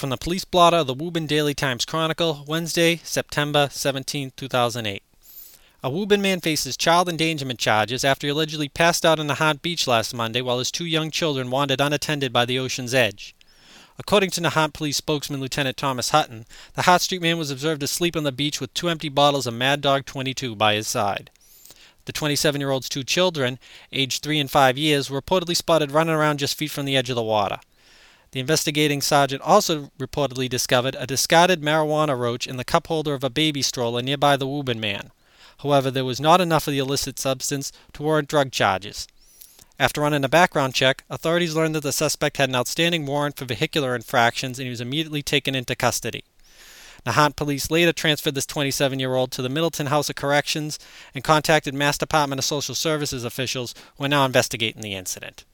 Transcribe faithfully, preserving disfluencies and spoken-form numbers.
From the police blotter of the Woburn Daily Times Chronicle, Wednesday, September seventeenth, two thousand eight. A Woburn man faces child endangerment charges after he allegedly passed out on the Nahant Beach last Monday while his two young children wandered unattended by the ocean's edge. According to Nahant Police spokesman Lieutenant Thomas Hutton, the Hart Street man was observed asleep on the beach with two empty bottles of Mad Dog twenty-two by his side. The twenty-seven-year-old's two children, aged three and five years, were reportedly spotted running around just feet from the edge of the water. The investigating sergeant also reportedly discovered a discarded marijuana roach in the cup holder of a baby stroller nearby the Woburn man. However, there was not enough of the illicit substance to warrant drug charges. After running a background check, authorities learned that the suspect had an outstanding warrant for vehicular infractions and he was immediately taken into custody. Nahant Police later transferred this twenty-seven-year-old to the Middleton House of Corrections and contacted Mass Department of Social Services officials who are now investigating the incident.